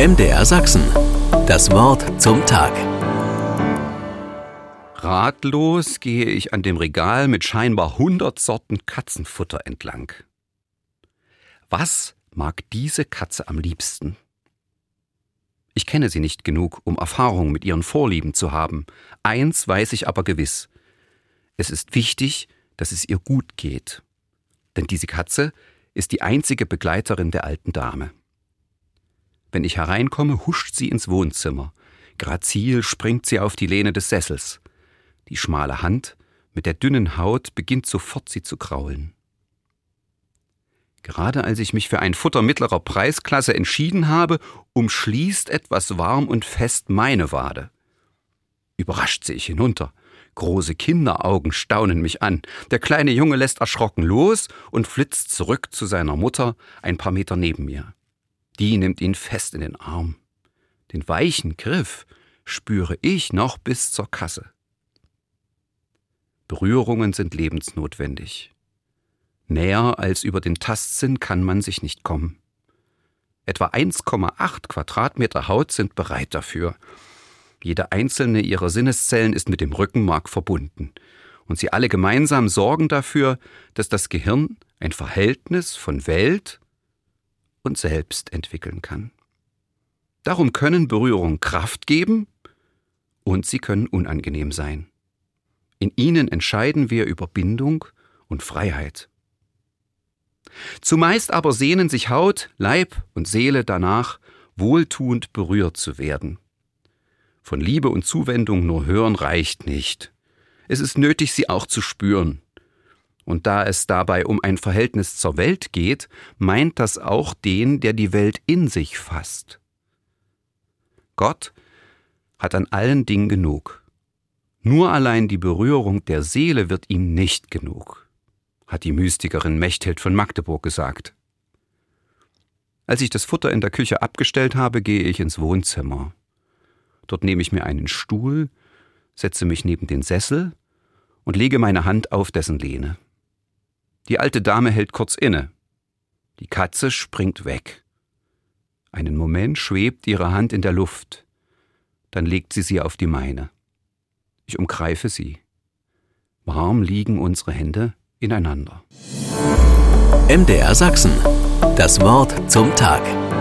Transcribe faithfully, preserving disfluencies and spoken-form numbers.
M D R Sachsen. Das Wort zum Tag. Ratlos gehe ich an dem Regal mit scheinbar hundert Sorten Katzenfutter entlang. Was mag diese Katze am liebsten? Ich kenne sie nicht genug, um Erfahrung mit ihren Vorlieben zu haben. Eins weiß ich aber gewiss: Es ist wichtig, dass es ihr gut geht. Denn diese Katze ist die einzige Begleiterin der alten Dame. Wenn ich hereinkomme, huscht sie ins Wohnzimmer. Grazil springt sie auf die Lehne des Sessels. Die schmale Hand mit der dünnen Haut beginnt sofort, sie zu kraulen. Gerade als ich mich für ein Futter mittlerer Preisklasse entschieden habe, umschließt etwas warm und fest meine Wade. Überrascht sehe ich hinunter. Große Kinderaugen staunen mich an. Der kleine Junge lässt erschrocken los und flitzt zurück zu seiner Mutter ein paar Meter neben mir. Die nimmt ihn fest in den Arm. Den weichen Griff spüre ich noch bis zur Kasse. Berührungen sind lebensnotwendig. Näher als über den Tastsinn kann man sich nicht kommen. Etwa eins Komma acht Quadratmeter Haut sind bereit dafür. Jede einzelne ihrer Sinneszellen ist mit dem Rückenmark verbunden. Und sie alle gemeinsam sorgen dafür, dass das Gehirn ein Verhältnis von Welt und Selbst entwickeln kann. Darum können Berührungen Kraft geben und sie können unangenehm sein. In ihnen entscheiden wir über Bindung und Freiheit. Zumeist aber sehnen sich Haut, Leib und Seele danach, wohltuend berührt zu werden. Von Liebe und Zuwendung nur hören reicht nicht. Es ist nötig, sie auch zu spüren. Und da es dabei um ein Verhältnis zur Welt geht, meint das auch den, der die Welt in sich fasst. Gott hat an allen Dingen genug. Nur allein die Berührung der Seele wird ihm nicht genug, hat die Mystikerin Mechthild von Magdeburg gesagt. Als ich das Futter in der Küche abgestellt habe, gehe ich ins Wohnzimmer. Dort nehme ich mir einen Stuhl, setze mich neben den Sessel und lege meine Hand auf dessen Lehne. Die alte Dame hält kurz inne. Die Katze springt weg. Einen Moment schwebt ihre Hand in der Luft. Dann legt sie sie auf die meine. Ich umgreife sie. Warm liegen unsere Hände ineinander. M D R Sachsen. Das Wort zum Tag.